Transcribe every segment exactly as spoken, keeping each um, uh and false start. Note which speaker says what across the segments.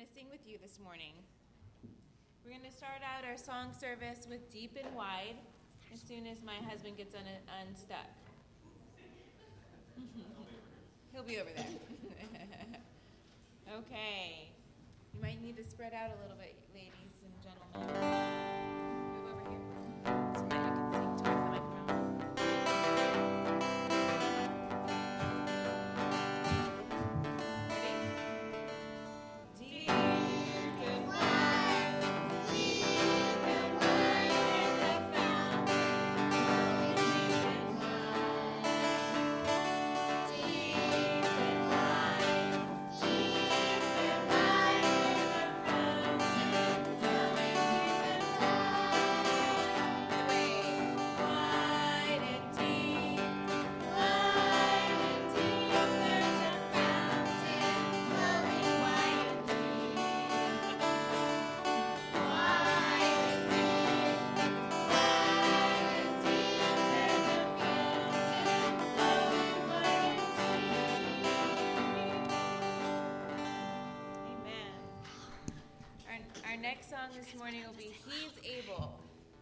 Speaker 1: to sing with you this morning. We're going to start out our song service with Deep and Wide as soon as my husband gets un- unstuck. He'll be over there. Okay. You might need to spread out a little bit, ladies and gentlemen. Move over here so that you can sing towards the microphone. Ready? Deep and wide, deep and wide is the fountain. Deep and wide, deep and wide, deep and wide is the fountain, flowing deep and wide. Wide and deep, wide and deep, there's a fountain flowing wide and deep. Wide and deep, wide and deep, there's a fountain flowing wide and deep. Amen. Our, our next song this morning will be He's Able.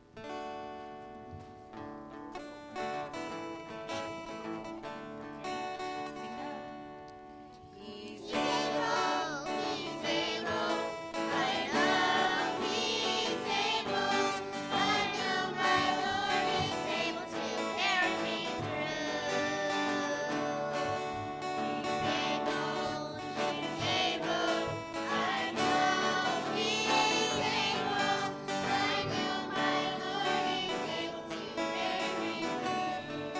Speaker 1: Sing out. He's able, he's able, I know he's able, I know my Lord is able to carry me through. He's able, he's able, I know he's able, I know my Lord is able to carry me through.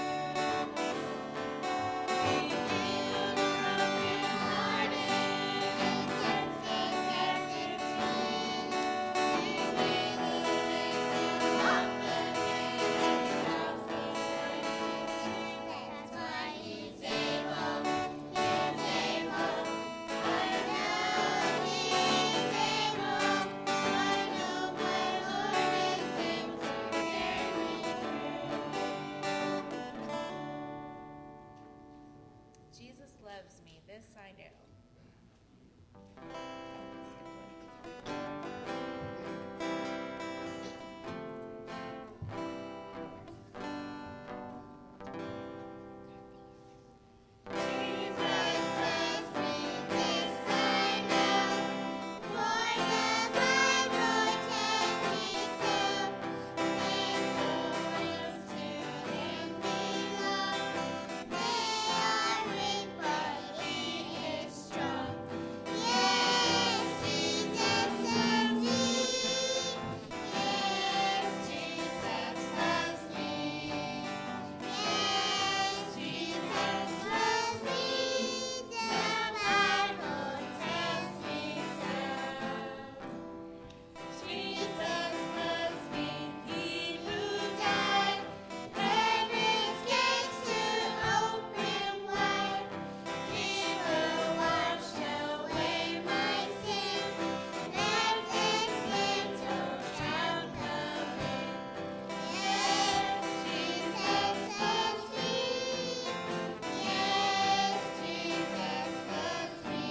Speaker 1: He healed the brokenhearted and sets the captives free. He made the lame to walk again and caused the blind to see. That's why he's able, he's able. I know he's able. I know my Lord is able to carry me through. Jesus loves me, this I know. Jesus loves me, this I know, for the Bible tells me so. Victorious to him belong. They are weak, but he is strong. Yes, Jesus loves me. Yes, Jesus loves me. Yes, Jesus loves me. The Bible tells me so. Jesus loves me, he who died, heaven's gates to open wide. He will wash away my sin, let this little child come in. Yes, Jesus loves me. Yes, Jesus loves me.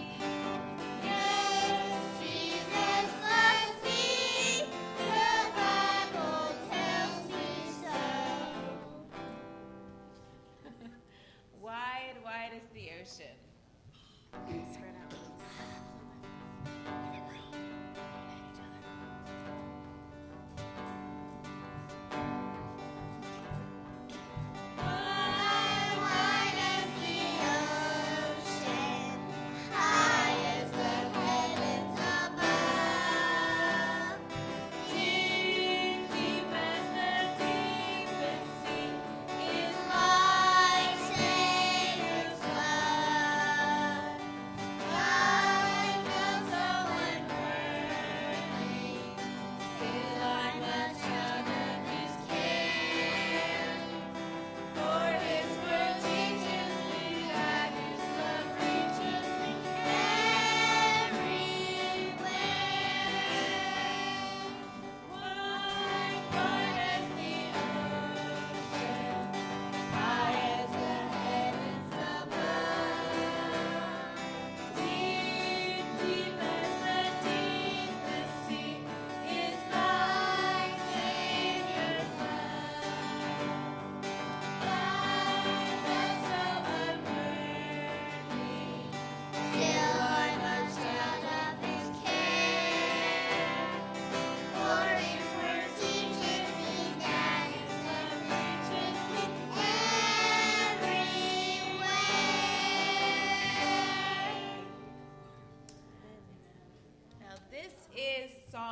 Speaker 1: Yes, Jesus loves me. The Bible tells me so. Wide, wide is the ocean. Spread out. Wide, wide as the ocean, high as the heavens above. Deep, deep as the deepest sea is my Savior's love.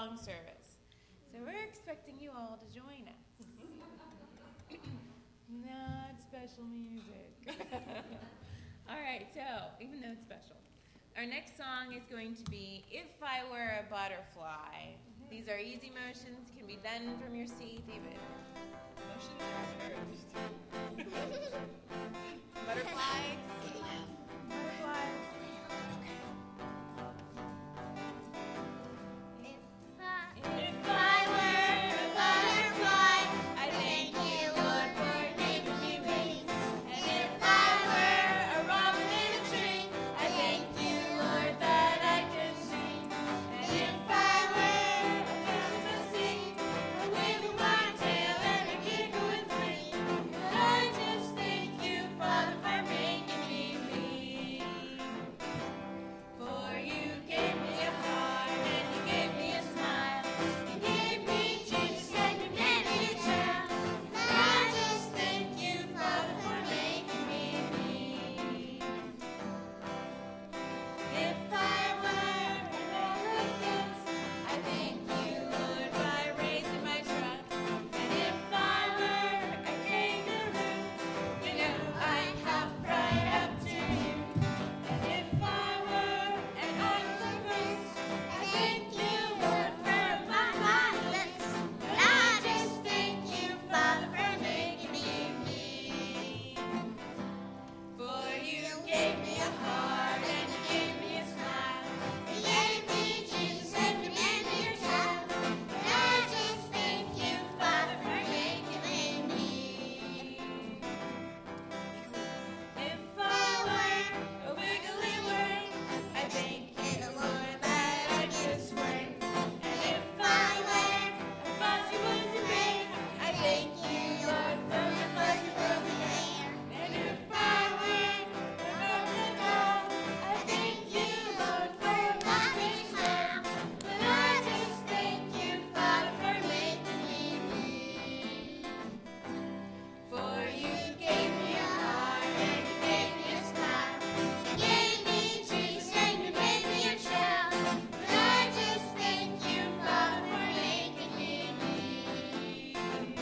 Speaker 2: song service. So we're expecting you all to join us. Not special music. All right, so even though it's special, our next song is going to be If I Were a Butterfly. These are easy motions, can be done from your seat even. Motions are encouraged. Butterflies. Butterflies. If I were a butterfly, I thank you, Lord, for making me wings. And if I were a robin in a tree, I thank you, Lord, that I could sing. And if I were a bird to sing, I wiggle my tail and I giggle and glee. And I just thank you, Father, for making me me. For you gave me a heart and you gave me a smile. You gave me Jesus and you gave me a child. And I just thank you, Father, for making me me. If I were an elephant, I thank you, Lord, by raising my trunk. And if I were a kangaroo, you know I'd hop right up to you. And if I were an octopus, I thank you, Lord, for my violence. But I just thank you, Father, for making me me. For you gave me a heart and you gave me a smile. You gave me Jesus and you made me your child. And I just thank you, Father, for making me me. If I were a wiggly worm, I thank you, Lord, that I could swim. And if I were a fuzzy wuzzy bear, I thank you, Lord, for my fuzzy fuzzy hair. And if I were a rubber doll, I thank you, Lord, for my big smile. But I just thank you, Father, for making me me. For you gave me a heart and you gave me a smile. You gave me Jesus and you made me your child. But I just thank you, Father, for making me me.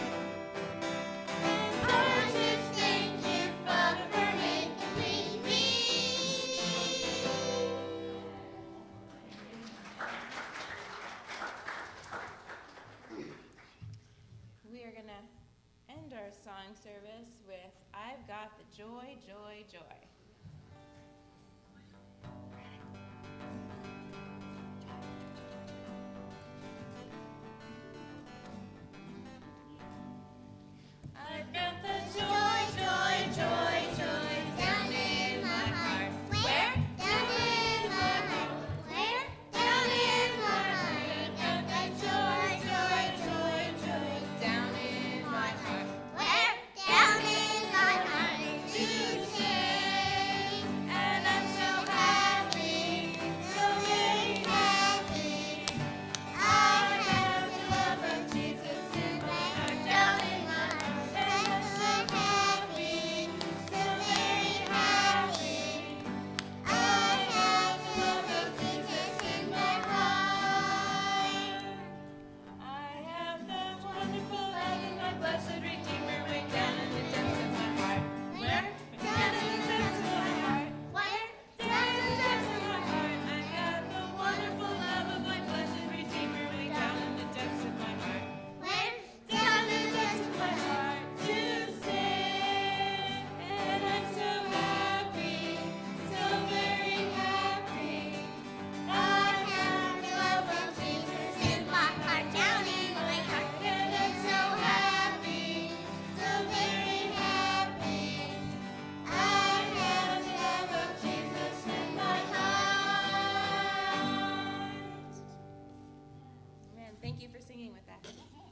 Speaker 2: And I just thank you, Father, for making me me. We are going to end our song service with I've Got the Joy, Joy, Joy. I've got the joy, joy, joy, joy down in my heart. Where? Down in my heart. Where? Down in my heart. I've got that joy, joy, joy, joy down in my heart. Where? Down in my heart. To sing. And I'm so happy, so very happy. I have the love of Jesus in my heart, down in my heart. And I'm so happy, so very happy. I have the love of Jesus in my heart. I have the wonderful love of my blessed Redeemer way down in the depths of my heart. Where? Down in the depths of my heart. Where? Down in the depths of my heart. I have the wonderful love of my blessed Redeemer way down in the depths of my heart. Where? Down in the depths of my heart to sing. And I'm so happy, so very happy. I have the love of Jesus in my heart, down in my heart. And I'm so happy, so very happy. I have the love of Jesus in my heart. Man, thank you for singing with us.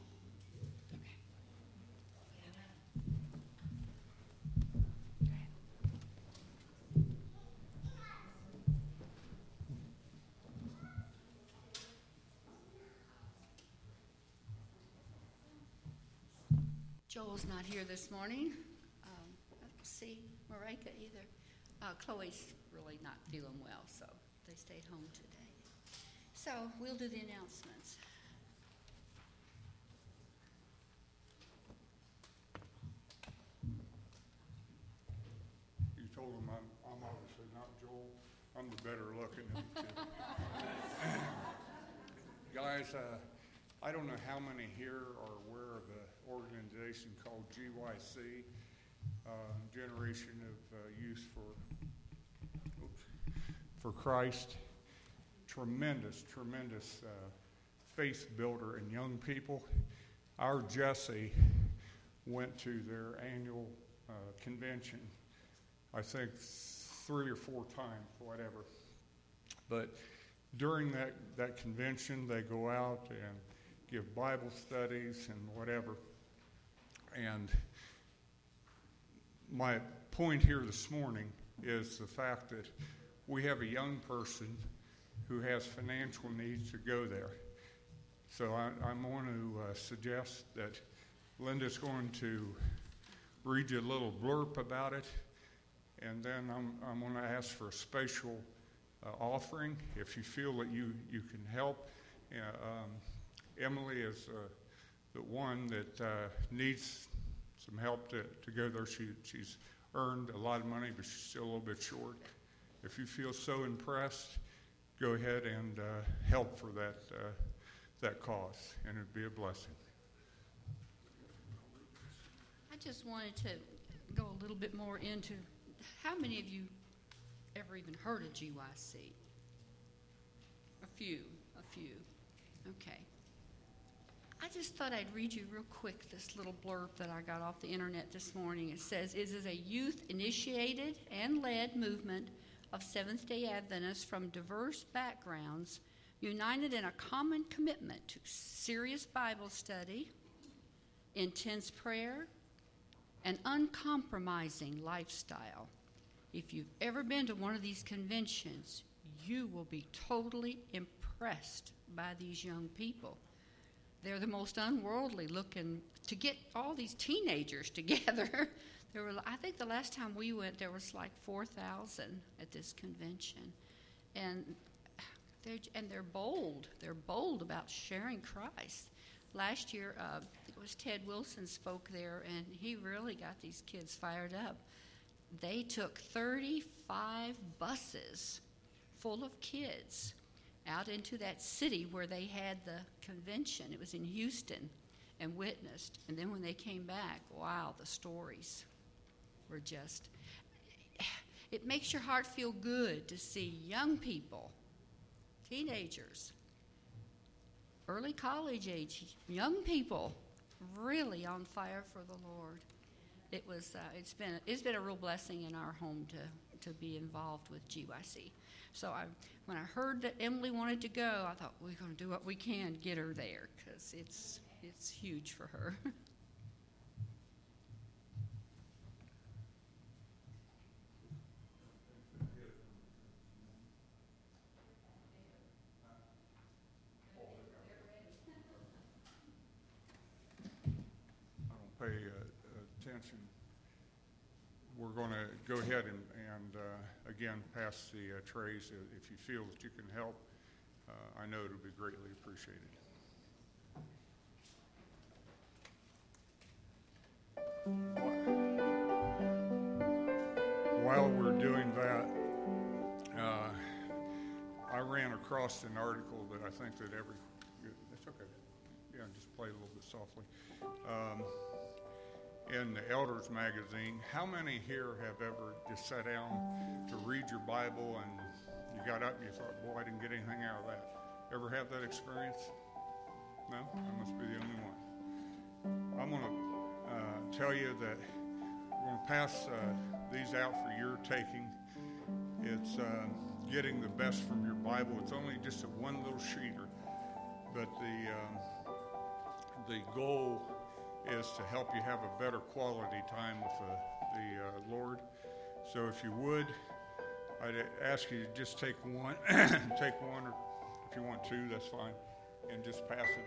Speaker 3: Joel's not here this morning. Um, I don't see Marika either. Uh, Chloe's really not feeling well, so they stayed home today. So we'll do the announcements.
Speaker 4: I'm the better looking of the two. Guys, uh, I don't know how many here are aware of an organization called G Y C, uh, Generation of uh, Youth for oops, for Christ. Tremendous, tremendous uh, faith builder in young people. Our Jesse went to their annual uh, convention, I think three or four times, whatever. But during that, that convention, they go out and give Bible studies and whatever. And my point here this morning is the fact that we have a young person who has financial needs to go there. So I, I'm going to uh, suggest that Linda's going to read you a little blurb about it, and then I'm, I'm going to ask for a special uh, offering if you feel that you, you can help. Uh, um, Emily is uh, the one that uh, needs some help to, to go there. She, she's earned a lot of money, but she's still a little bit short. If you feel so impressed, go ahead and uh, help for that uh, that cause, and it'd be a blessing.
Speaker 3: I just wanted to go a little bit more into how many of you ever even heard of G Y C? A few, a few. Okay. I just thought I'd read you real quick this little blurb that I got off the internet this morning. It says, it is a youth-initiated and led movement of Seventh-day Adventists from diverse backgrounds, united in a common commitment to serious Bible study, intense prayer, and uncompromising lifestyle. If you've ever been to one of these conventions, you will be totally impressed by these young people. They're the most unworldly looking, to get all these teenagers together. There were, I think the last time we went, there was like four thousand at this convention. And they're, and they're bold. They're bold about sharing Christ. Last year, uh, it was Ted Wilson spoke there, and he really got these kids fired up. They took thirty-five buses full of kids out into that city where they had the convention. It was in Houston, and witnessed. And then when they came back, wow, the stories were just, it makes your heart feel good to see young people, teenagers, early college age, young people really on fire for the Lord. It was, uh, it's been, it's been a real blessing in our home to, to be involved with G Y C. So I, when I heard that Emily wanted to go, I thought we're going to do what we can to get her there, because it's, it's huge for her.
Speaker 4: Pay uh, attention. We're going to go ahead and, and uh, again, pass the uh, trays. If you feel that you can help, uh, I know it'll be greatly appreciated. While we're doing that, uh, I ran across an article that I think that every, that's okay. Yeah, just play a little bit softly. Um, in the Elders magazine, how many here have ever just sat down to read your Bible and you got up and you thought, boy, I didn't get anything out of that? Ever have that experience? No? I must be the only one. I'm going to uh, tell you that we're going to pass uh, these out for your taking. It's uh, getting the best from your Bible. It's only just a one little sheeter, but the um, the goal is to help you have a better quality time with the, the uh, Lord. So if you would, I'd ask you to just take one, take one, or if you want two, that's fine, and just pass it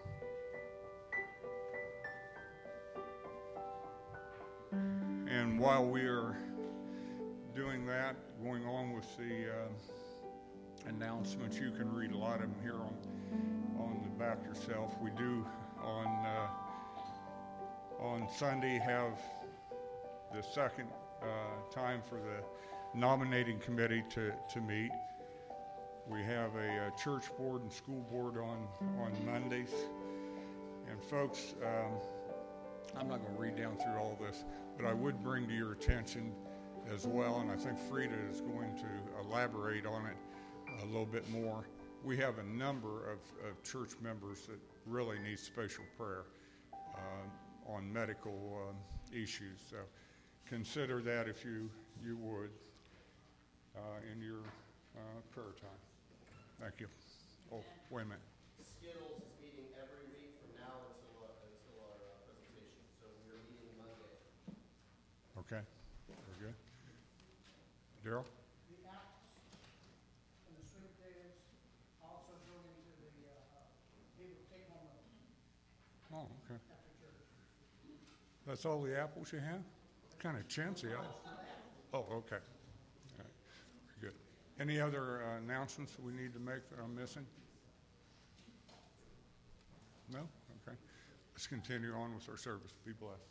Speaker 4: on. And while we are doing that, going on with the uh, announcements, you can read a lot of them here on, on the back yourself. We do on uh, on Sunday have the second uh, time for the nominating committee to, to meet. We have a, uh church board and school board on, on Mondays. And folks, um, I'm not going to read down through all this, but I would bring to your attention as well, and I think Frida is going to elaborate on it a little bit more. We have a number of, of church members that really need special prayer uh, on medical um, issues. So consider that if you, you would uh, in your uh, prayer time. Thank you. Oh, wait a minute.
Speaker 5: Skittles is meeting every week from now until, uh, until our uh, presentation. So we're meeting Monday.
Speaker 4: Okay, very good. Daryl?
Speaker 6: The apples and the sweet potatoes also go into the, uh, people take home
Speaker 4: Oh, okay.
Speaker 6: after church.
Speaker 4: That's all the apples you have? Kind of chintzy. I- Oh, okay. All right. Very good. Any other uh, announcements that we need to make that I'm missing? No? Okay. Let's continue on with our service. Be blessed.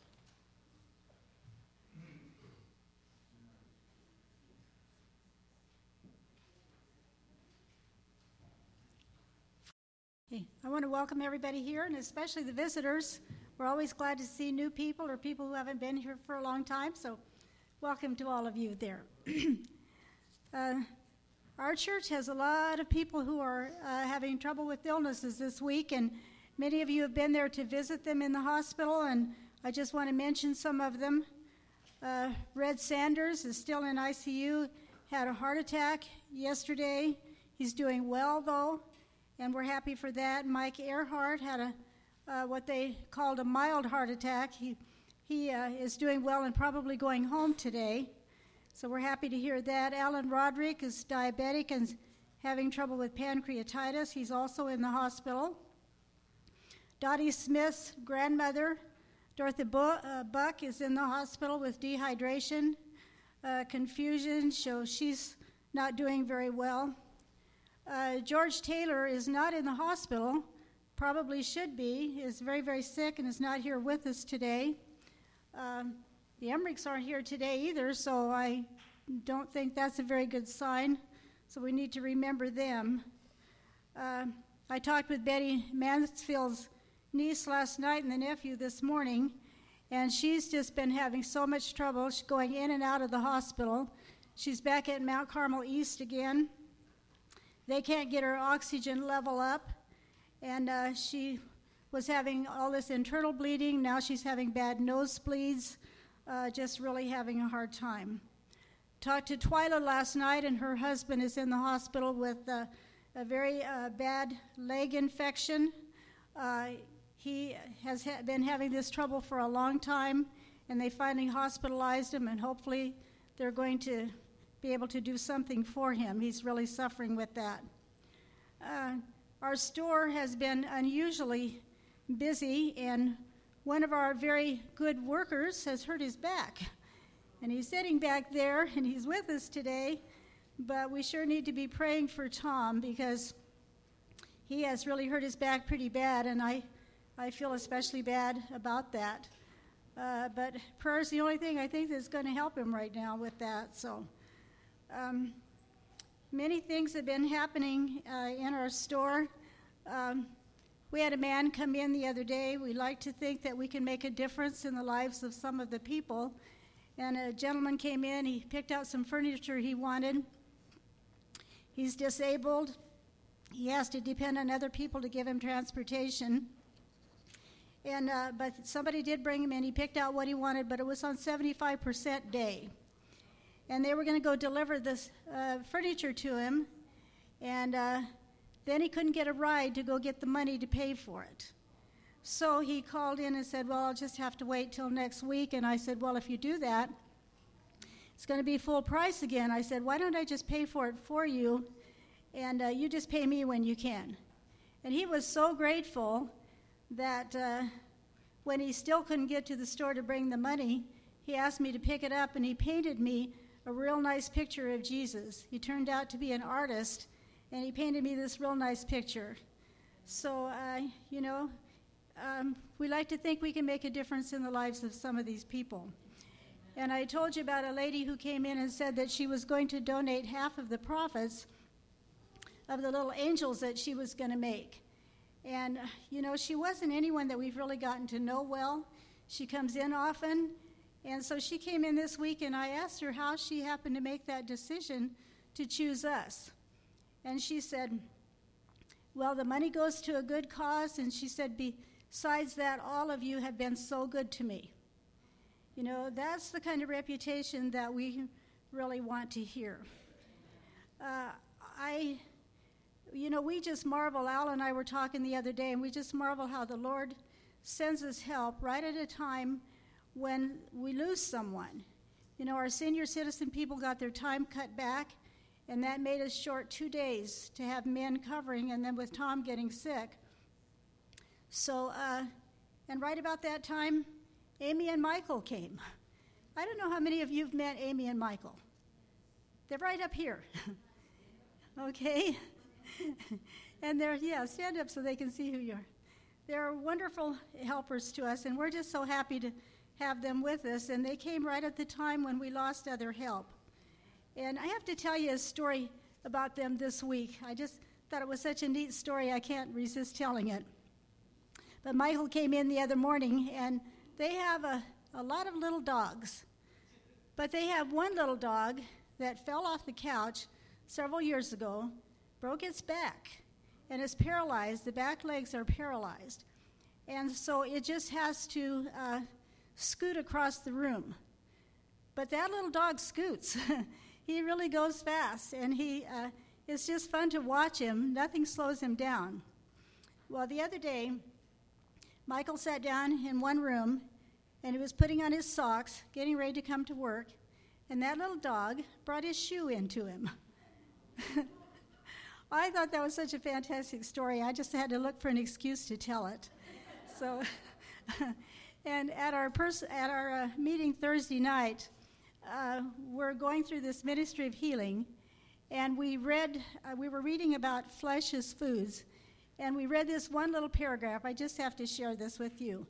Speaker 7: Hey, I want to welcome everybody here, and especially the visitors. We're always glad to see new people or people who haven't been here for a long time, so welcome to all of you there. uh, our church has a lot of people who are uh, having trouble with illnesses this week, and many of you have been there to visit them in the hospital, and I just want to mention some of them. Uh, Red Sanders is still in I C U, had a heart attack yesterday. He's doing well, though, and we're happy for that. Mike Earhart had a uh, what they called a mild heart attack. He he uh, is doing well and probably going home today, so we're happy to hear that. Alan Roderick is diabetic and having trouble with pancreatitis. He's also in the hospital. Dottie Smith's grandmother, Dorothy Bu- uh, Buck, is in the hospital with dehydration, uh, confusion, so she's not doing very well. Uh, George Taylor is not in the hospital, probably should be, is very, very sick and is not here with us today. Um, the Emmerichs aren't here today either, so I don't think that's a very good sign, so we need to remember them. Uh, I talked with Betty Mansfield's niece last night and the nephew this morning, and she's just been having so much trouble. She's going in and out of the hospital. She's back at Mount Carmel East again. They can't get her oxygen level up, and uh, she was having all this internal bleeding. Now she's having bad nosebleeds, uh, just really having a hard time. Talked to Twyla last night, and her husband is in the hospital with uh, a very uh, bad leg infection. Uh, he has ha- been having this trouble for a long time, and they finally hospitalized him, and hopefully they're going to be able to do something for him. He's really suffering with that. Uh, our store has been unusually busy, and one of our very good workers has hurt his back. And he's sitting back there, and he's with us today, but we sure need to be praying for Tom because he has really hurt his back pretty bad, and I, I feel especially bad about that. Uh, but prayer is the only thing I think that's going to help him right now with that. So um, many things have been happening uh, in our store. Um, we had a man come in the other day. We like to think that we can make a difference in the lives of some of the people. And a gentleman came in. He picked out some furniture he wanted. He's disabled. He has to depend on other people to give him transportation. And uh, but somebody did bring him in. He picked out what he wanted, but it was on seventy-five percent day. And they were going to go deliver this uh, furniture to him, and uh, then he couldn't get a ride to go get the money to pay for it. So he called in and said, well, I'll just have to wait till next week. And I said, well, if you do that, it's going to be full price again. I said, why don't I just pay for it for you, and uh, you just pay me when you can. And he was so grateful that uh, when he still couldn't get to the store to bring the money, he asked me to pick it up, and he painted me a real nice picture of Jesus. He turned out to be an artist, and he painted me this real nice picture. So, uh, you know, um, we like to think we can make a difference in the lives of some of these people. And I told you about a lady who came in and said that she was going to donate half of the profits of the little angels that she was going to make. And, you know, she wasn't anyone that we've really gotten to know well. She comes in often. And so she came in this week, and I asked her how she happened to make that decision to choose us. And she said, well, the money goes to a good cause. And she said, besides that, all of you have been so good to me. You know, that's the kind of reputation that we really want to hear. Uh, I, you know, we just marvel. Al and I were talking the other day, and we just marvel how the Lord sends us help right at a time when we lose someone. You know, our senior citizen people got their time cut back, and that made us short two days to have men covering, and then with Tom getting sick. So, uh, and right about that time, Amy and Michael came. I don't know how many of you have met Amy and Michael. They're right up here. Okay? And they're, yeah, stand up so they can see who you are. They're wonderful helpers to us, and we're just so happy to have them with us. And they came right at the time when we lost other help. And I have to tell you a story about them this week. I just thought it was such a neat story, I can't resist telling it. But Michael came in the other morning, and they have a, a lot of little dogs. But they have one little dog that fell off the couch several years ago, broke its back, and is paralyzed. The back legs are paralyzed. And so it just has to uh, scoot across the room. But that little dog scoots. He really goes fast, and he uh, it's just fun to watch him. Nothing slows him down. Well, the other day, Michael sat down in one room, and he was putting on his socks, getting ready to come to work, and that little dog brought his shoe into him. I thought that was such a fantastic story. I just had to look for an excuse to tell it. So, and at our pers- at our uh, meeting Thursday night, uh, we're going through this ministry of healing, and we read uh, we were reading about flesh as foods, and we read this one little paragraph. I just have to share this with you.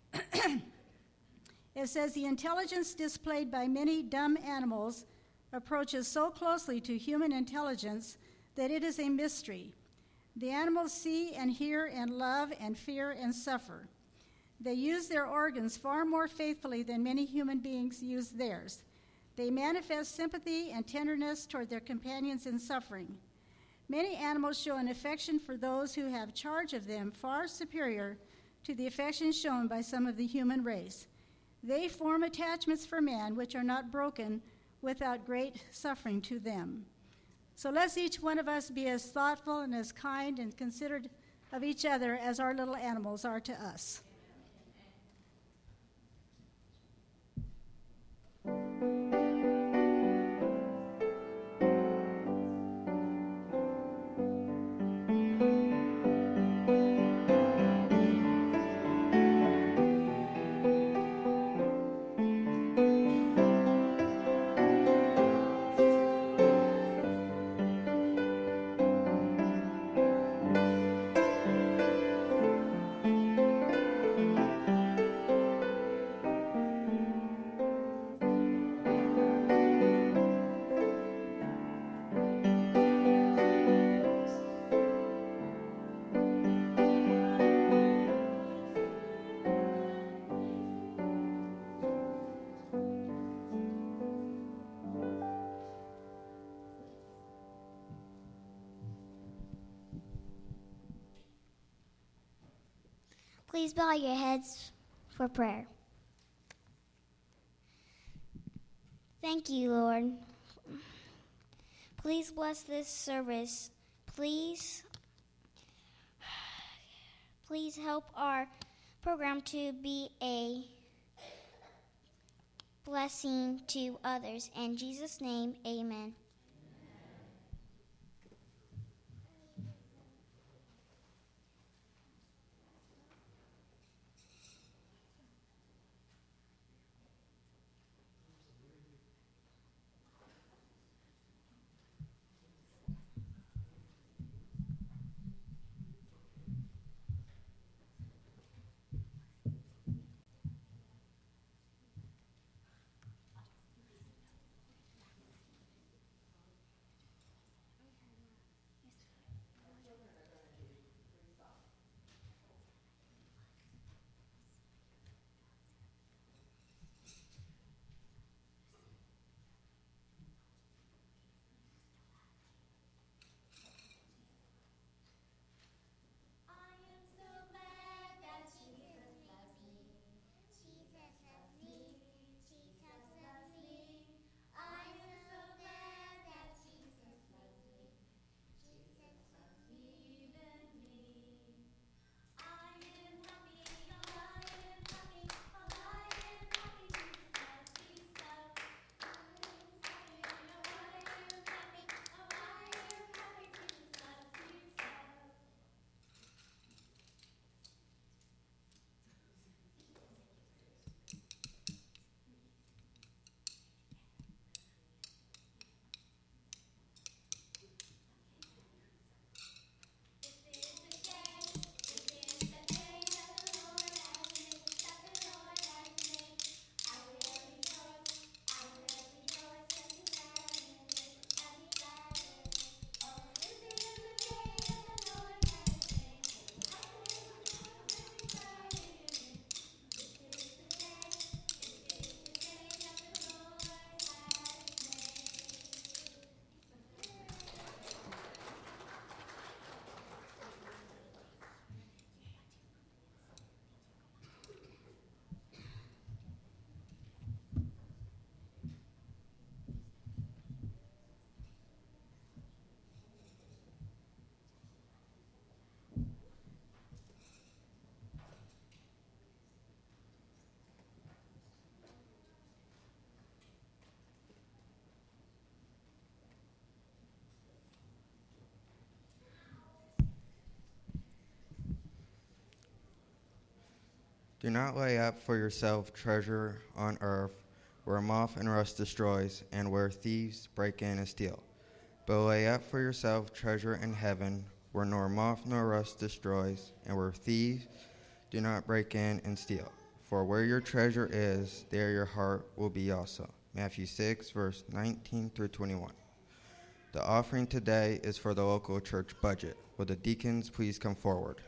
Speaker 7: It says, the intelligence displayed by many dumb animals approaches so closely to human intelligence that it is a mystery. The animals see and hear and love and fear and suffer. They use their organs far more faithfully than many human beings use theirs. They manifest sympathy and tenderness toward their companions in suffering. Many animals show an affection for those who have charge of them far superior to the affection shown by some of the human race. They form attachments for man which are not broken without great suffering to them. So let's each one of us be as thoughtful and as kind and considerate of each other as our little animals are to us.
Speaker 2: Please bow your heads for prayer. Thank you, Lord. Please bless this service. Please, please help our program to be a blessing to others. In Jesus' name, amen.
Speaker 8: Do not lay up for yourself treasure on earth, where moth and rust destroys, and where thieves break in and steal. But lay up for yourself treasure in heaven, where nor moth nor rust destroys, and where thieves do not break in and steal. For where your treasure is, there your heart will be also. Matthew six, verse nineteen through twenty-one. The offering today is for the local church budget. Will the deacons please come forward?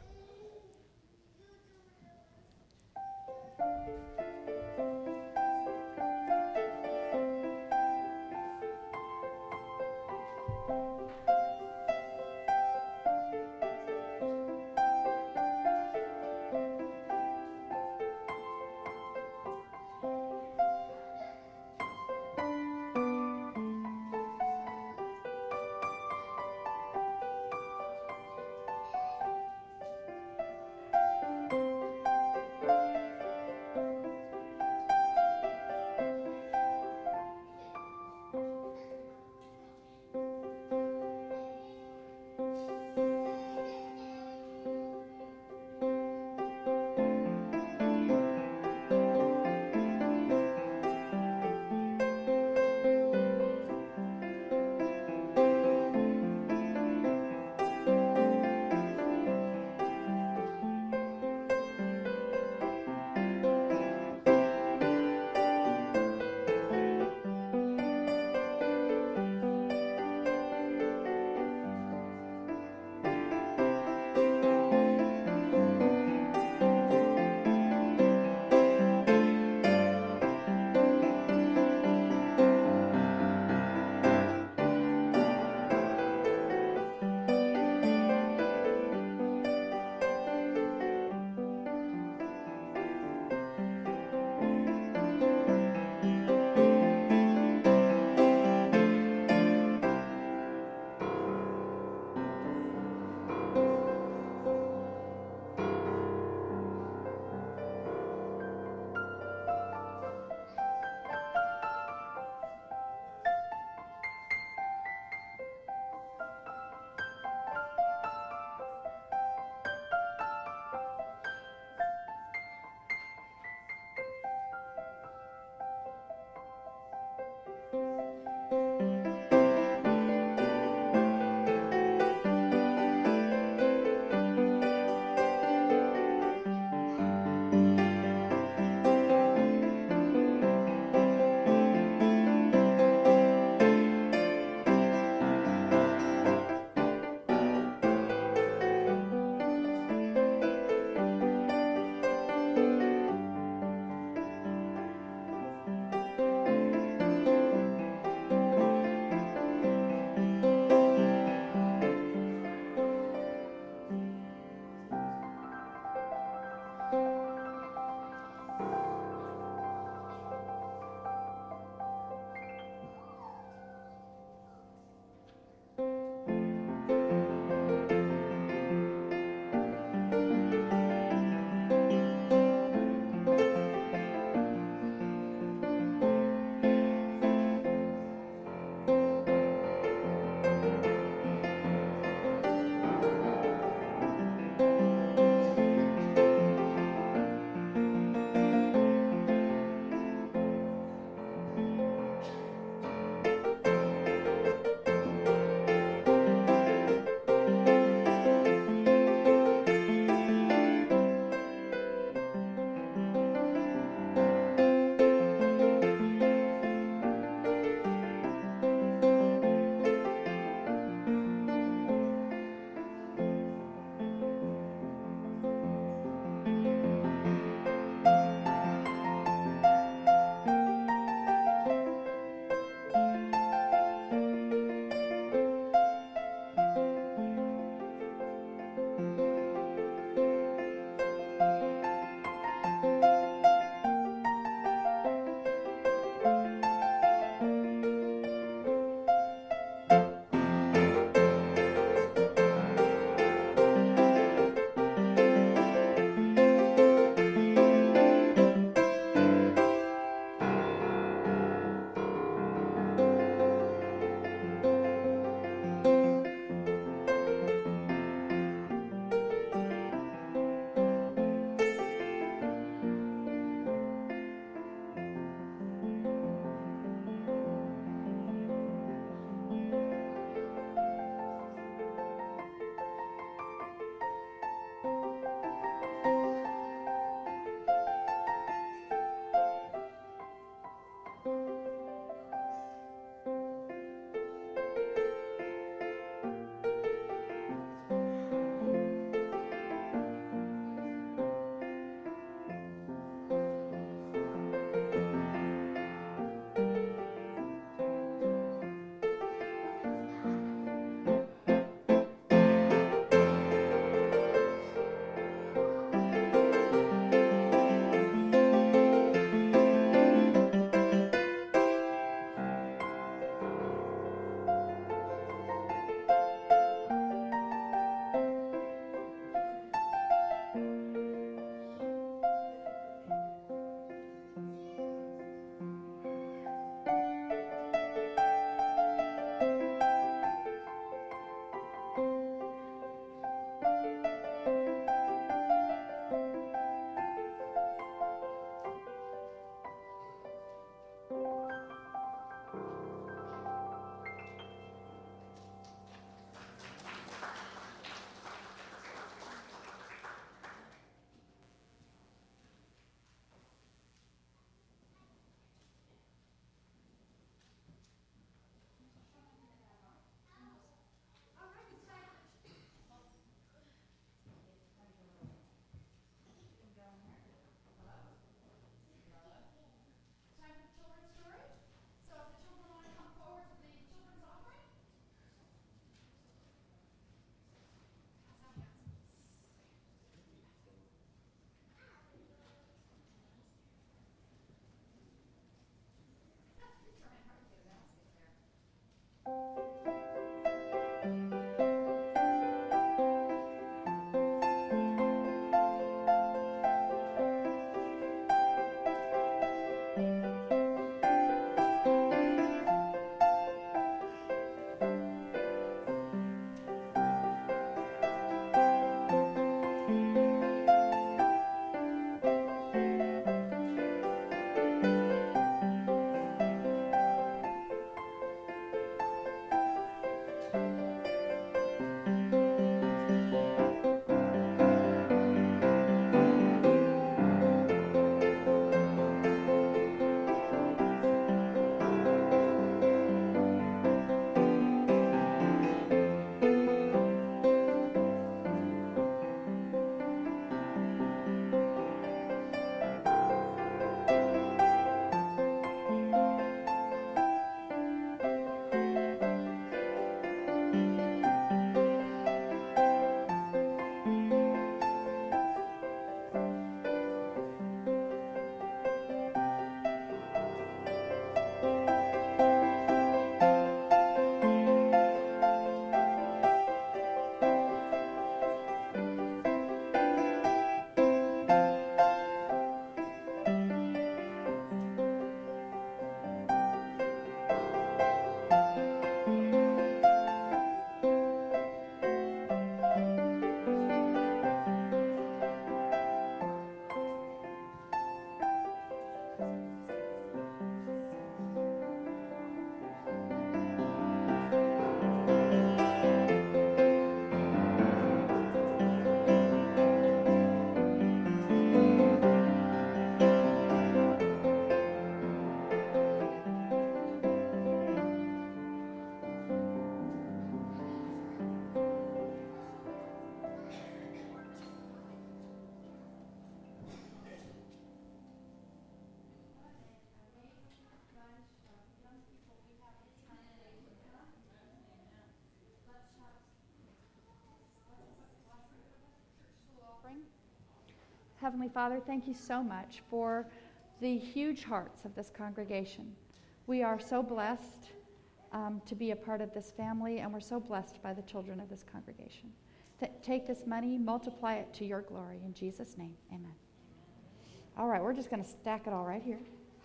Speaker 9: offering. Heavenly Father, thank you so much for the huge hearts of this congregation. We are so blessed um, to be a part of this family, and we're so blessed by the children of this congregation. Th- take this money, multiply it to your glory. In Jesus' name, amen. All right, we're just going to stack it all right here.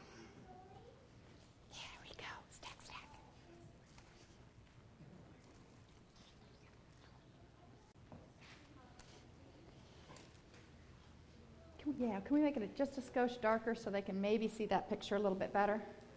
Speaker 9: There we go. Stack, stack. Can we, yeah, can we make it just a skosh darker so they can maybe see that picture a little bit better?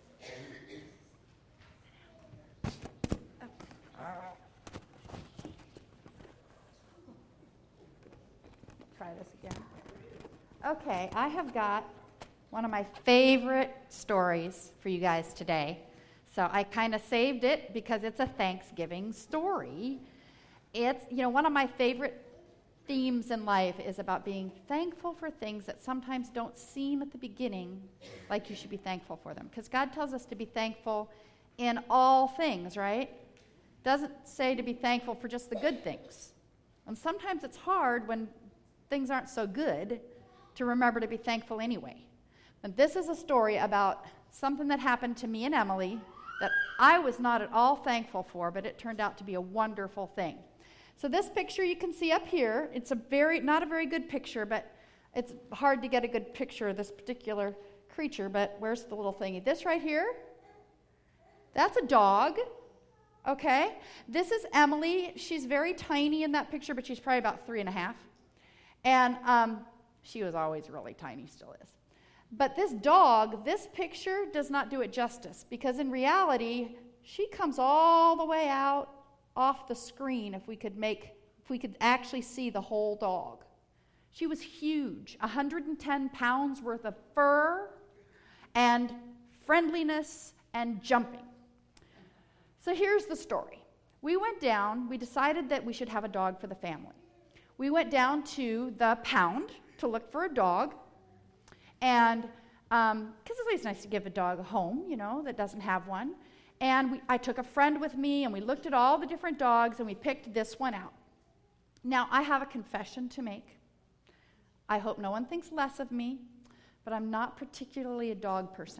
Speaker 9: Try this again. Okay, I have got one of my favorite stories for you guys today. So I kind of saved it because it's a Thanksgiving story. It's, you know, one of my favorite themes in life is about being thankful for things that sometimes don't seem at the beginning like you should be thankful for them. Because God tells us to be thankful in all things, right? Doesn't say to be thankful for just the good things. And sometimes it's hard when things aren't so good to remember to be thankful anyway. And this is a story about something that happened to me and Emily that I was not at all thankful for, but it turned out to be a wonderful thing. So this picture you can see up here, it's a very, not a very good picture, but it's hard to get a good picture of this particular creature, but where's the little thingy? This right here, that's a dog, okay? This is Emily. She's very tiny in that picture, but she's probably about three and a half. And um, she was always really tiny, still is. But this dog, this picture does not do it justice, because in reality, she comes all the way out off the screen if we could make, if we could actually see the whole dog. She was huge, one hundred ten pounds worth of fur and friendliness and jumping. So here's the story. We went down, we decided that we should have a dog for the family. We went down to the pound to look for a dog, and because um, it's always nice to give a dog a home, you know, that doesn't have one. And we, I took a friend with me, and we looked at all the different dogs, and we picked this one out. Now, I have a confession to make. I hope no one thinks less of me, but I'm not particularly a dog person.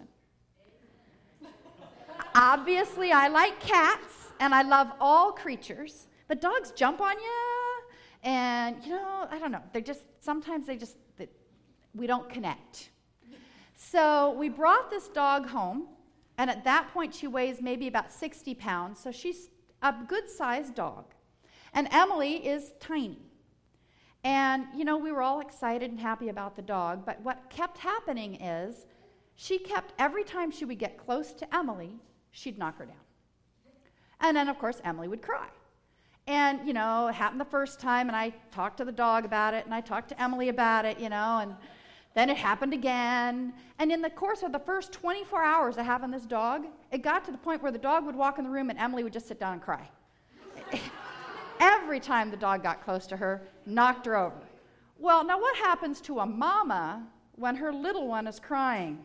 Speaker 9: Obviously, I like cats, and I love all creatures, but dogs jump on you, and, you know, I don't know. They're just, sometimes they just, they, we don't connect. So we brought this dog home, and at that point, she weighs maybe about sixty pounds, so she's a good-sized dog. And Emily is tiny. And, you know, we were all excited and happy about the dog, but what kept happening is she kept, every time she would get close to Emily, she'd knock her down. And then, of course, Emily would cry. And, you know, it happened the first time, and I talked to the dog about it, and I talked to Emily about it, you know, and then it happened again. And in the course of the first twenty-four hours of having this dog, it got to the point where the dog would walk in the room and Emily would just sit down and cry. Every time the dog got close to her, knocked her over. Well, now what happens to a mama when her little one is crying?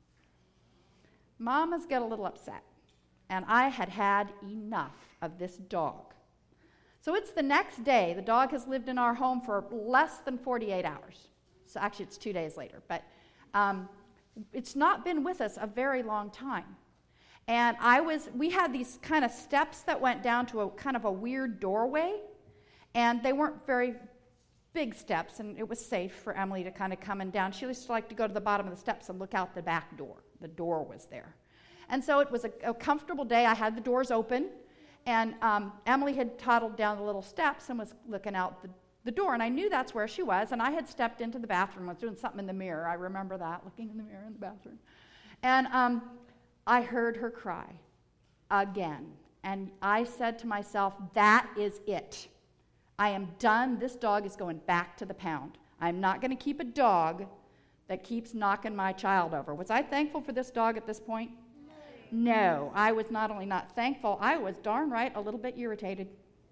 Speaker 9: Mamas get a little upset. And I had had enough of this dog. So it's the next day. The dog has lived in our home for less than forty-eight hours. So actually, it's two days later. But um, it's not been with us a very long time. And I was, we had these kind of steps that went down to a kind of a weird doorway. And they weren't very big steps, and it was safe for Emily to kind of come and down. She used to like to go to the bottom of the steps and look out the back door. The door was there. And so it was a, a comfortable day. I had the doors open. And um, Emily had toddled down the little steps and was looking out the, the door, and I knew that's where she was, and I had stepped into the bathroom, was doing something in the mirror. I remember that, looking in the mirror in the bathroom. And um, I heard her cry again, and I said to myself, that is it. I am done. This dog is going back to the pound. I'm not going to keep a dog that keeps knocking my child over. Was I thankful for this dog at this point? No, I was not only not thankful, I was darn right a little bit irritated.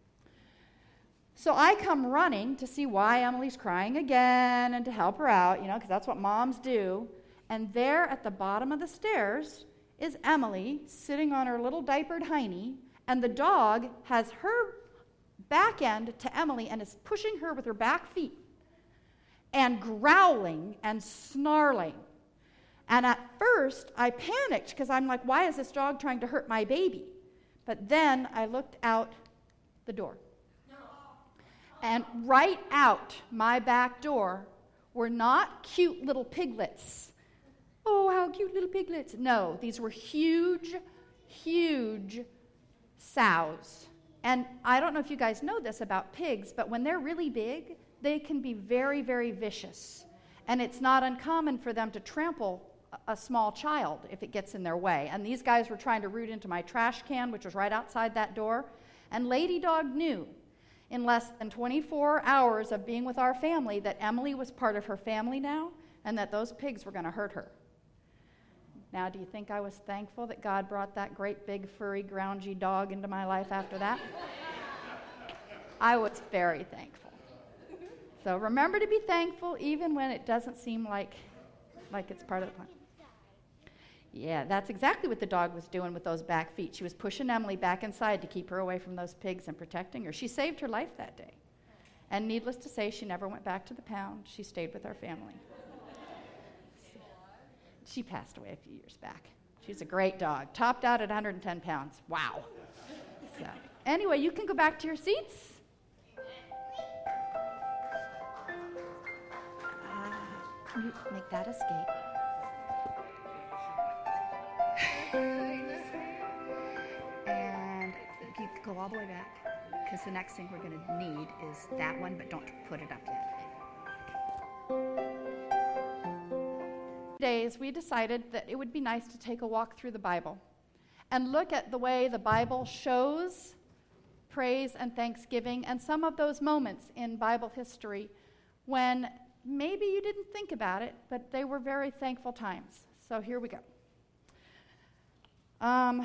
Speaker 9: So I come running to see why Emily's crying again and to help her out, you know, because that's what moms do. And there at the bottom of the stairs is Emily sitting on her little diapered hiney, and the dog has her back end to Emily and is pushing her with her back feet. and growling and snarling. And at first, I panicked because I'm like, why is this dog trying to hurt my baby? But then I looked out the door. And right out my back door were not cute little piglets. Oh, how cute little piglets. No, these were huge, huge sows. And I don't know if you guys know this about pigs, but when they're really big, they can be very, very vicious. And it's not uncommon for them to trample a small child if it gets in their way. And these guys were trying to root into my trash can, which was right outside that door. And Lady Dog knew in less than twenty-four hours of being with our family that Emily was part of her family now and that those pigs were going to hurt her. Now, do you think I was thankful that God brought that great big furry groundy dog into my life after that? I was very thankful. So remember to be thankful even when it doesn't seem like, like it's part of the plan. Yeah, that's exactly what the dog was doing with those back feet. She was pushing Emily back inside to keep her away from those pigs and protecting her. She saved her life that day. And needless to say, she never went back to the pound. She stayed with our family. She passed away a few years back. She's a great dog. Topped out at one hundred ten pounds. Wow. So, anyway, you can go back to your seats. Uh, you make that escape. And you go all the way back, because the next thing we're going to need is that one, but don't put it up yet. Days, we decided that it would be nice to take a walk through the Bible and look at the way the Bible shows praise and thanksgiving and some of those moments in Bible history when maybe you didn't think about it, but they were very thankful times. So here we go. Um,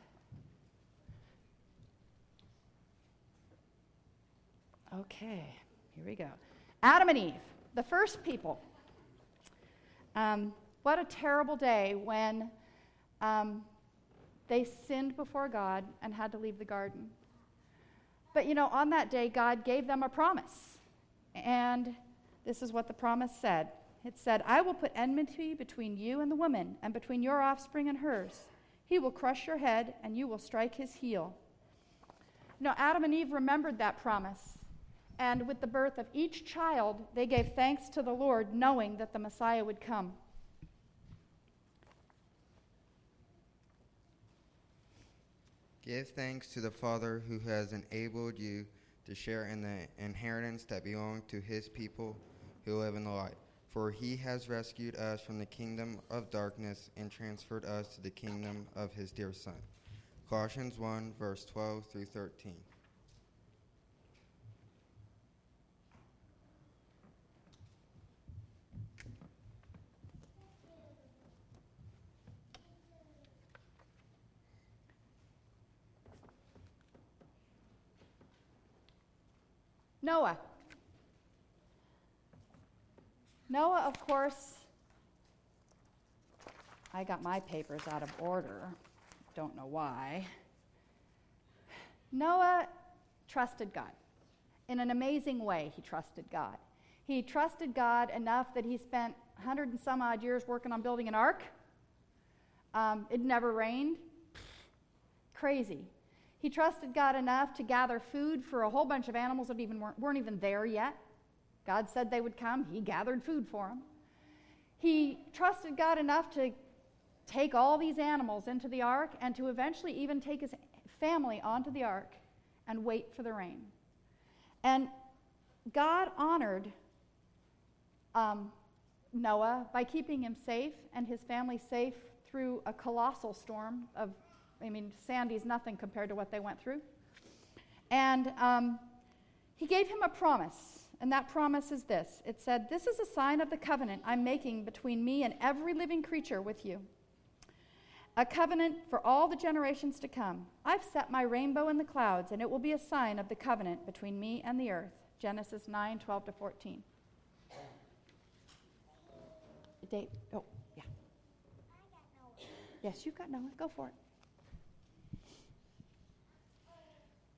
Speaker 9: okay, here we go. Adam and Eve, the first people. Um, what a terrible day when um, they sinned before God and had to leave the garden. But you know, on that day, God gave them a promise. And this is what the promise said. It said, I will put enmity between you and the woman, and between your offspring and hers. He will crush your head, and you will strike his heel. You know, Adam and Eve remembered that promise. And with the birth of each child, they gave thanks to the Lord, knowing that the Messiah would come.
Speaker 8: Give thanks to the Father who has enabled you to share in the inheritance that belongs to his people who live in the light. For he has rescued us from the kingdom of darkness and transferred us to the kingdom of his dear Son. Colossians one, verse twelve through thirteen.
Speaker 9: Noah. Noah, of course, I got my papers out of order. Don't know why. Noah trusted God. In an amazing way, he trusted God. He trusted God enough that he spent a hundred and some odd years working on building an ark. Um, it never rained. Crazy. He trusted God enough to gather food for a whole bunch of animals that even weren't, weren't even there yet. God said they would come. He gathered food for them. He trusted God enough to take all these animals into the ark and to eventually even take his family onto the ark and wait for the rain. And God honored um, Noah by keeping him safe and his family safe through a colossal storm of I mean, Sandy's nothing compared to what they went through. And um, he gave him a promise, and that promise is this. It said, this is a sign of the covenant I'm making between me and every living creature with you, a covenant for all the generations to come. I've set my rainbow in the clouds, and it will be a sign of the covenant between me and the earth. Genesis nine, twelve to fourteen. Dave, oh, yeah. Yes, you've got Noah. Go for it.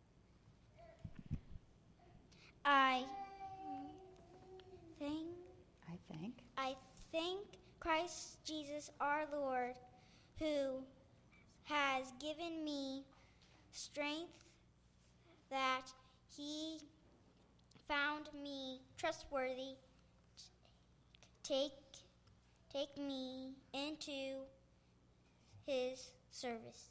Speaker 2: I thank thank Christ Jesus our Lord, who has given me strength that he found me trustworthy. Take, take me into his service.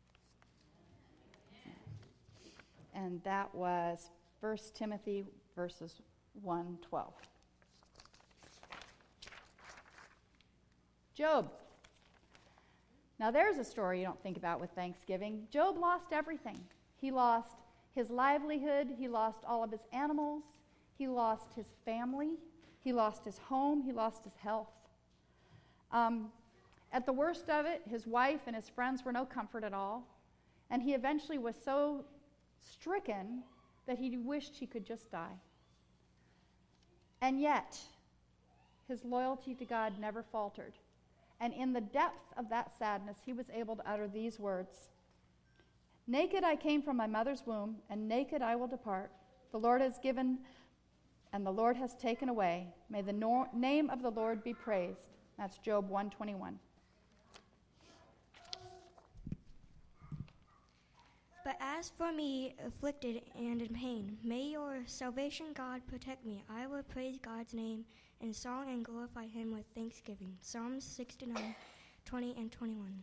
Speaker 9: And that was First Timothy verses one twelve. Job. Now there's a story you don't think about with Thanksgiving. Job lost everything. He lost his livelihood. He lost all of his animals. He lost his family. He lost his home. He lost his health. Um, at the worst of it, his wife and his friends were no comfort at all. And he eventually was so stricken that he wished he could just die. And yet, his loyalty to God never faltered. And in the depth of that sadness, he was able to utter these words: "Naked I came from my mother's womb, and naked I will depart. The Lord has given, and the Lord has taken away. May the no- name of the Lord be praised." That's Job one twenty-one.
Speaker 10: But as for me, afflicted and in pain, may your salvation, God, protect me. I will praise God's name in song and glorify him with thanksgiving. Psalms sixty-nine, twenty and twenty-one.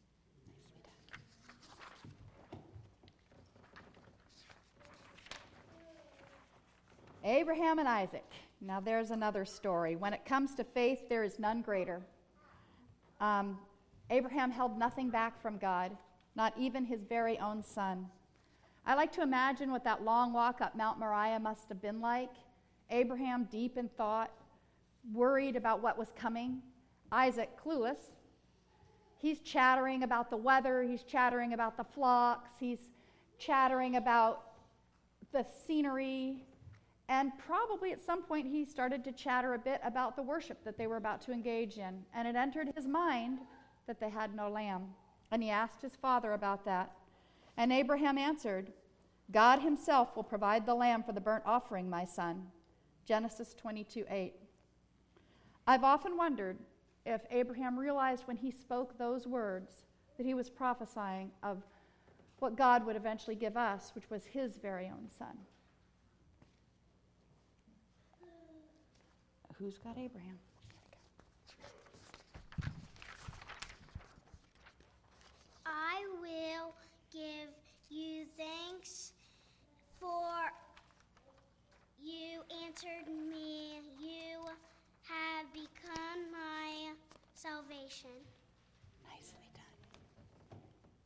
Speaker 9: Abraham and Isaac. Now there's another story. When it comes to faith, there is none greater. Um, Abraham held nothing back from God, not even his very own son. I like to imagine what that long walk up Mount Moriah must have been like. Abraham deep in thought, worried about what was coming. Isaac clueless. He's chattering about the weather. He's chattering about the flocks. He's chattering about the scenery. And probably at some point he started to chatter a bit about the worship that they were about to engage in. And it entered his mind that they had no lamb. And he asked his father about that. And Abraham answered, "God himself will provide the lamb for the burnt offering, my son." Genesis twenty-two eight. I've often wondered if Abraham realized when he spoke those words that he was prophesying of what God would eventually give us, which was his very own son. Who's got Abraham?
Speaker 2: I will give you thanks, for you answered me. You have become my salvation.
Speaker 9: Nicely done.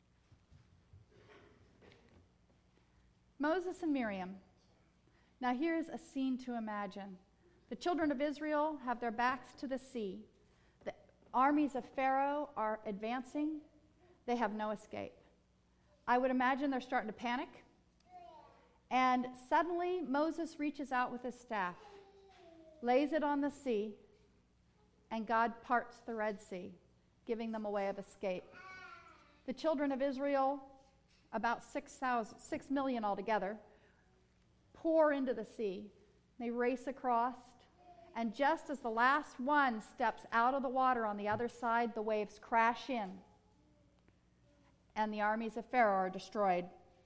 Speaker 9: Moses and Miriam. Now here's a scene to imagine. The children of Israel have their backs to the sea. The armies of Pharaoh are advancing. They have no escape. I would imagine they're starting to panic. And suddenly Moses reaches out with his staff, lays it on the sea, and God parts the Red Sea, giving them a way of escape. The children of Israel, about six thousand, six million altogether, pour into the sea. They race across, and just as the last one steps out of the water on the other side, the waves crash in, and the armies of Pharaoh are destroyed.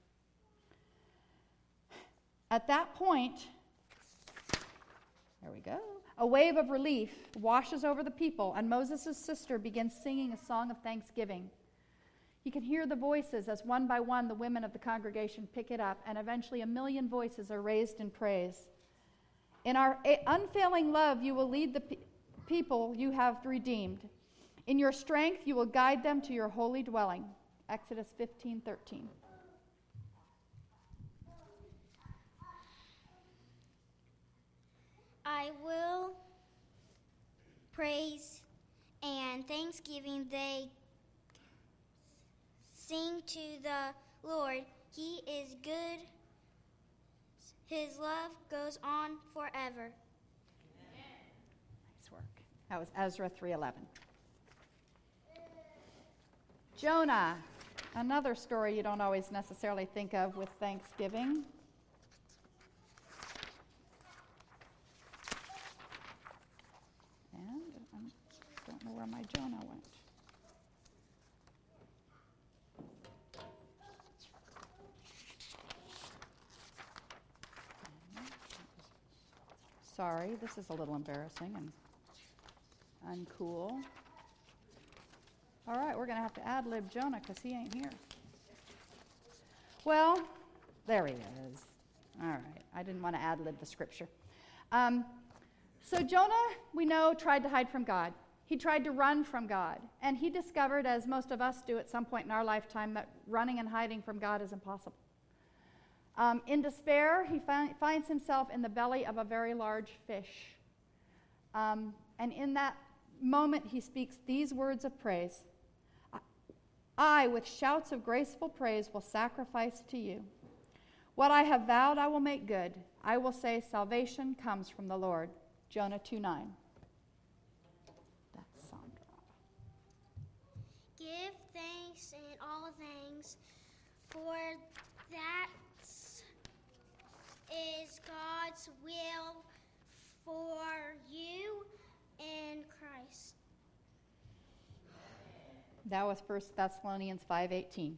Speaker 9: At that point, there we go, a wave of relief washes over the people, and Moses' sister begins singing a song of thanksgiving. You can hear the voices as one by one the women of the congregation pick it up, and eventually a million voices are raised in praise. In our unfailing love, you will lead the pe- people you have redeemed. In your strength, you will guide them to your holy dwelling. Exodus fifteen thirteen.
Speaker 2: I will praise and thanksgiving they sing to the Lord. He is good. His love goes on forever.
Speaker 9: Nice work. That was Ezra three eleven. Jonah, another story you don't always necessarily think of with Thanksgiving. And um, where my Jonah went. Sorry, this is a little embarrassing and uncool. All right, we're going to have to ad-lib Jonah because he ain't here. Well, there he is. All right, I didn't want to ad-lib the scripture. Um, so Jonah, we know, tried to hide from God. He tried to run from God. And he discovered, as most of us do at some point in our lifetime, that running and hiding from God is impossible. Um, in despair, he fi- finds himself in the belly of a very large fish. Um, and in that moment, he speaks these words of praise. I, with shouts of graceful praise, will sacrifice to you. What I have vowed, I will make good. I will say, salvation comes from the Lord. Jonah two nine. That's Sandra.
Speaker 2: Give thanks in all things, for that is God's will for you in Christ.
Speaker 9: That was First Thessalonians five eighteen.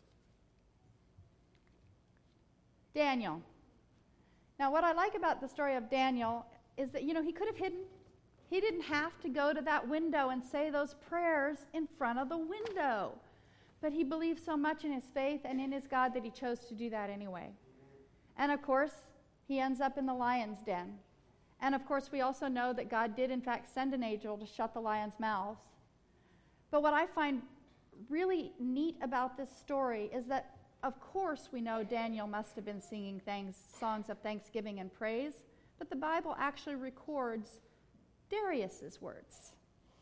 Speaker 9: Daniel. Now, what I like about the story of Daniel is that, you know, he could have hidden. He didn't have to go to that window and say those prayers in front of the window. But he believed so much in his faith and in his God that he chose to do that anyway. And, of course, he ends up in the lion's den. And, of course, we also know that God did, in fact, send an angel to shut the lions' mouths. But what I find really neat about this story is that, of course, we know Daniel must have been singing thanks, songs of thanksgiving and praise, but the Bible actually records Darius's words.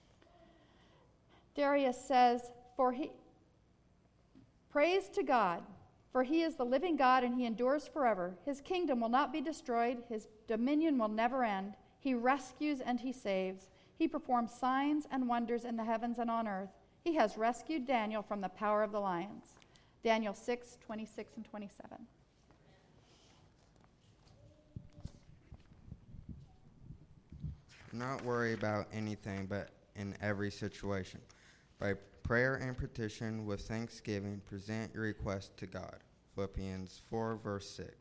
Speaker 9: Darius says, "For he, praise to God, for he is the living God and he endures forever. His kingdom will not be destroyed. His dominion will never end. He rescues and he saves. He performs signs and wonders in the heavens and on earth. He has rescued Daniel from the power of the lions." Daniel six twenty-six and twenty-seven.
Speaker 8: Do not worry about anything, but in every situation, by prayer and petition with thanksgiving, present your request to God. Philippians four, verse six.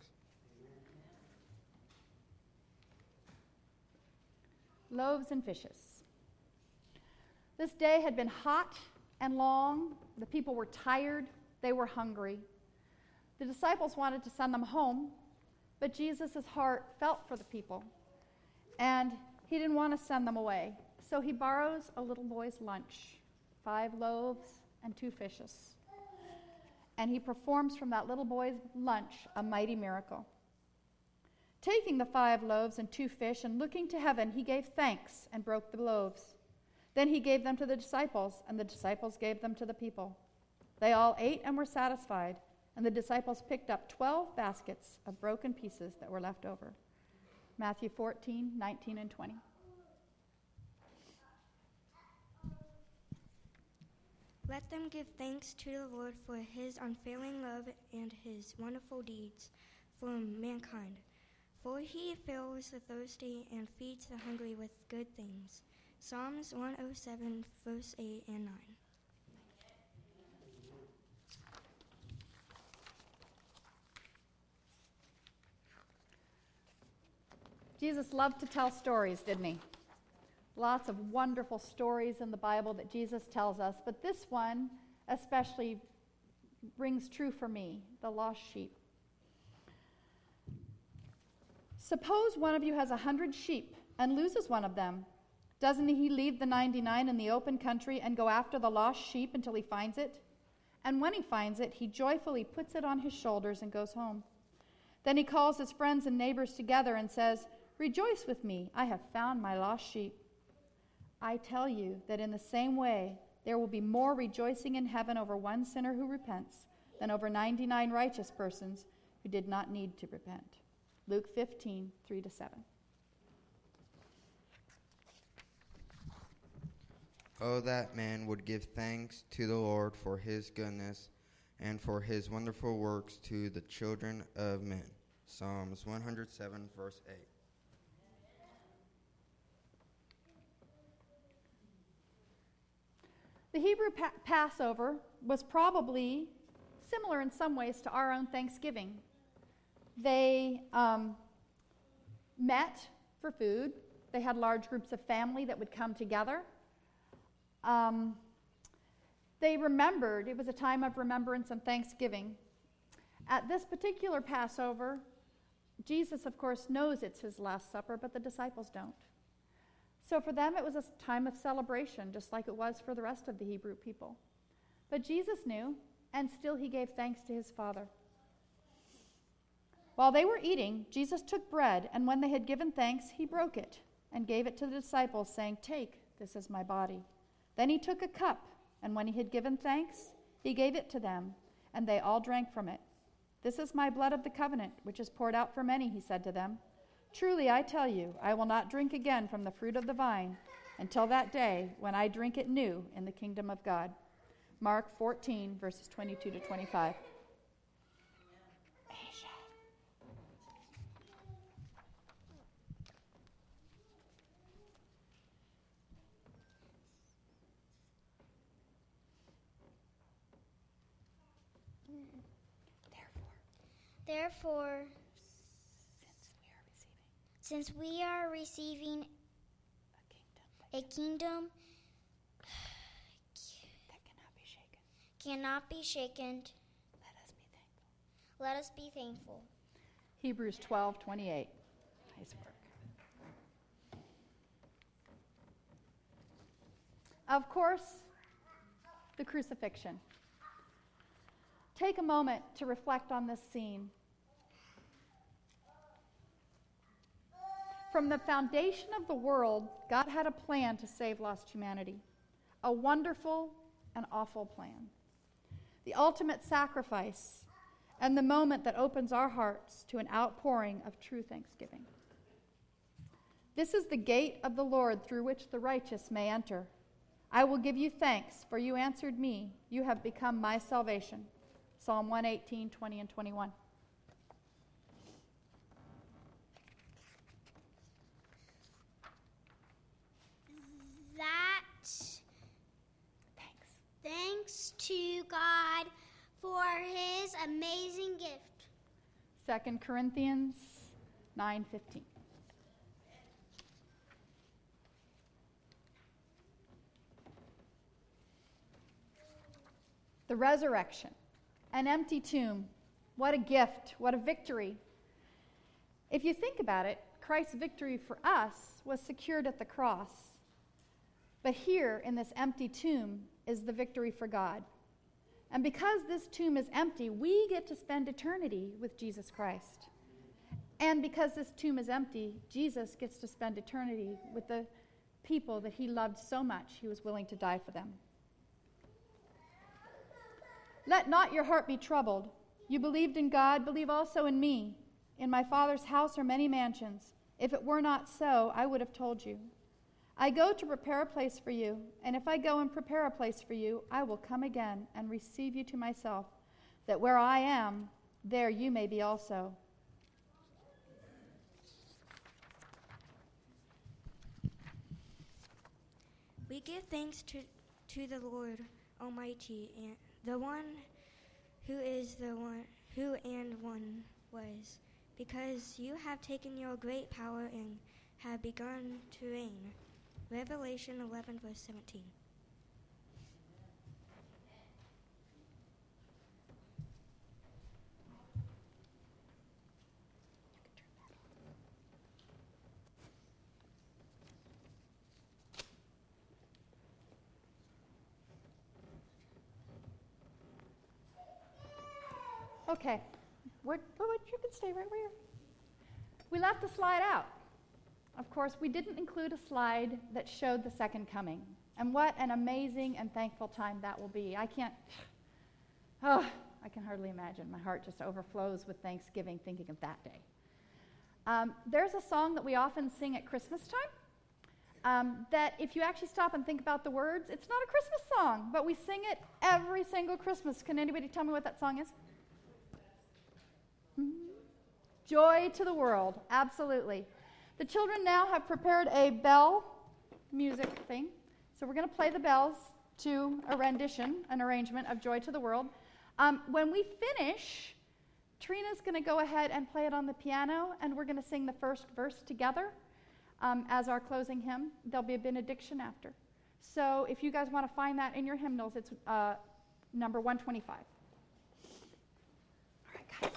Speaker 9: Loaves and fishes. This day had been hot and long. The people were tired. They were hungry. The disciples wanted to send them home, but Jesus' heart felt for the people, and he didn't want to send them away. So he borrows a little boy's lunch, five loaves and two fishes. And he performs from that little boy's lunch a mighty miracle. Taking the five loaves and two fish and looking to heaven, he gave thanks and broke the loaves. Then he gave them to the disciples, and the disciples gave them to the people. They all ate and were satisfied, and the disciples picked up twelve baskets of broken pieces that were left over. Matthew fourteen, nineteen, and twenty.
Speaker 10: Let them give thanks to the Lord for his unfailing love and his wonderful deeds for mankind. For he fills the thirsty and feeds the hungry with good things. Psalms one oh seven, verse eight and nine.
Speaker 9: Jesus loved to tell stories, didn't he? Lots of wonderful stories in the Bible that Jesus tells us, but this one especially rings true for me, the lost sheep. Suppose one of you has a hundred sheep and loses one of them. Doesn't he leave the ninety-nine in the open country and go after the lost sheep until he finds it? And when he finds it, he joyfully puts it on his shoulders and goes home. Then he calls his friends and neighbors together and says, "Rejoice with me, I have found my lost sheep." I tell you that in the same way, there will be more rejoicing in heaven over one sinner who repents than over ninety-nine righteous persons who did not need to repent. Luke fifteen, three to seven.
Speaker 8: Oh, that man would give thanks to the Lord for his goodness and for his wonderful works to the children of men. Psalms one oh seven, verse eight.
Speaker 9: The Hebrew pa- Passover was probably similar in some ways to our own Thanksgiving. They um, met for food. They had large groups of family that would come together. Um, they remembered, it was a time of remembrance and thanksgiving. At this particular Passover, Jesus, of course, knows it's his Last Supper, but the disciples don't. So for them, it was a time of celebration, just like it was for the rest of the Hebrew people. But Jesus knew, and still he gave thanks to his Father. While they were eating, Jesus took bread, and when they had given thanks, he broke it and gave it to the disciples, saying, "Take, this is my body." Then he took a cup, and when he had given thanks, he gave it to them, and they all drank from it. "This is my blood of the covenant, which is poured out for many," he said to them. "Truly, I tell you, I will not drink again from the fruit of the vine until that day when I drink it new in the kingdom of God." Mark fourteen, verses twenty-two to twenty-five.
Speaker 2: Therefore, since we are receiving a kingdom
Speaker 9: That cannot be shaken.
Speaker 2: cannot be shaken,
Speaker 9: Let us be thankful.
Speaker 2: let us be thankful.
Speaker 9: Hebrews twelve twenty-eight. Nice work. Of course, the crucifixion. Take a moment to reflect on this scene. From the foundation of the world, God had a plan to save lost humanity. A wonderful and awful plan. The ultimate sacrifice and the moment that opens our hearts to an outpouring of true thanksgiving. This is the gate of the Lord through which the righteous may enter. I will give you thanks, for you answered me. You have become my salvation. Psalm one eighteen, twenty and twenty-one.
Speaker 2: That
Speaker 9: Thanks.
Speaker 2: thanks to God for his amazing gift.
Speaker 9: Second Corinthians nine fifteen. The resurrection. An empty tomb. What a gift. What a victory. If you think about it, Christ's victory for us was secured at the cross. But here in this empty tomb is the victory for God. And because this tomb is empty, we get to spend eternity with Jesus Christ. And because this tomb is empty, Jesus gets to spend eternity with the people that he loved so much, he was willing to die for them. Let not your heart be troubled. You believed in God, believe also in me. In my Father's house are many mansions. If it were not so, I would have told you. I go to prepare a place for you, and if I go and prepare a place for you, I will come again and receive you to myself, that where I am, there you may be also.
Speaker 10: We give thanks to, to the Lord Almighty, and the one who is the one who and one was, because you have taken your great power and have begun to reign. Revelation eleven, verse seventeen.
Speaker 9: Okay, what, what, you can stay right where you're. We left the slide out. Of course, we didn't include a slide that showed the second coming. And what an amazing and thankful time that will be. I can't, oh, I can hardly imagine. My heart just overflows with thanksgiving thinking of that day. Um, there's a song that we often sing at Christmas time um, that if you actually stop and think about the words, it's not a Christmas song, but we sing it every single Christmas. Can anybody tell me what that song is? Joy to the world, absolutely. The children now have prepared a bell music thing. So we're going to play the bells to a rendition, an arrangement of Joy to the World. Um, when we finish, Trina's going to go ahead and play it on the piano, and we're going to sing the first verse together um, as our closing hymn. There'll be a benediction after. So if you guys want to find that in your hymnals, it's uh, number one twenty-five. All right, guys.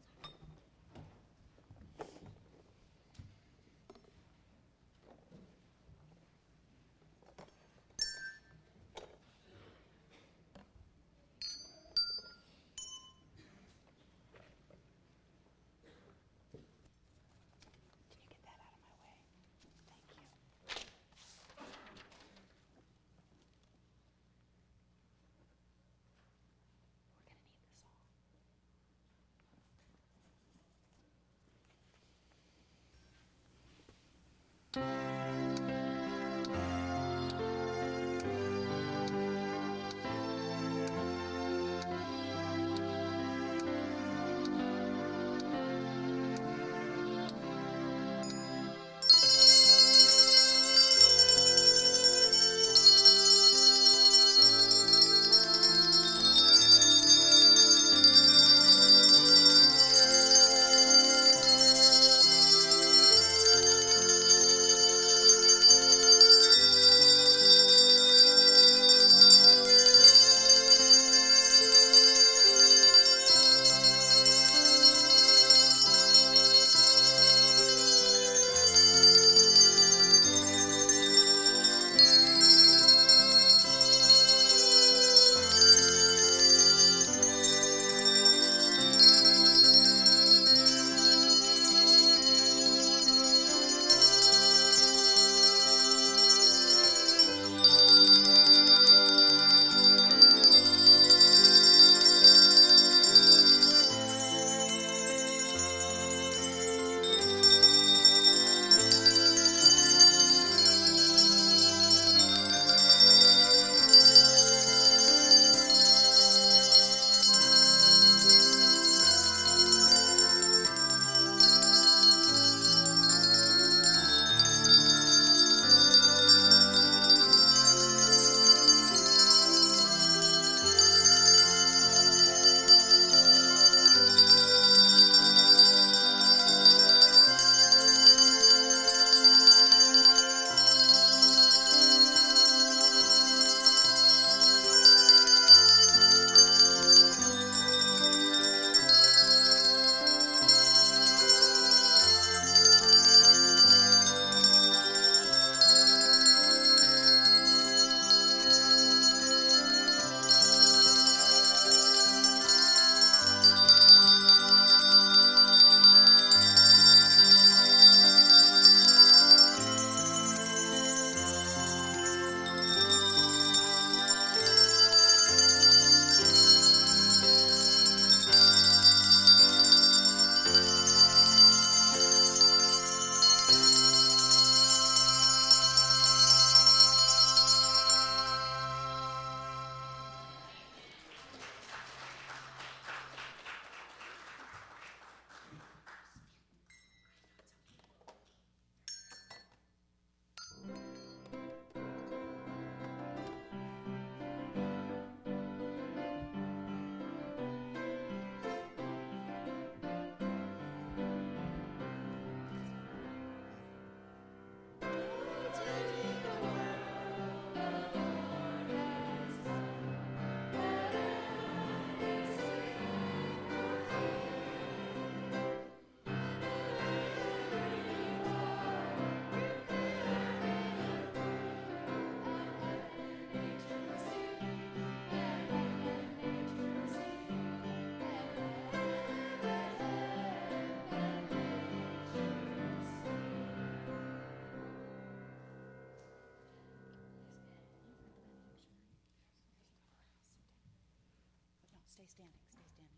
Speaker 11: Stay standing, stay standing.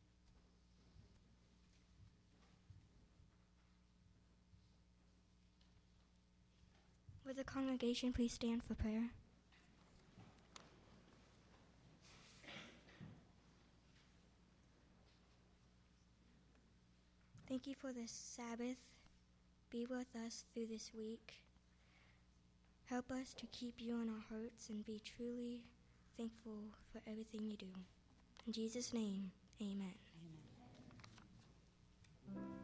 Speaker 10: Would the congregation please stand for prayer? Thank you for this Sabbath. Be with us through this week. Help us to keep you in our hearts and be truly thankful for everything you do. In Jesus' name, amen.
Speaker 11: Amen.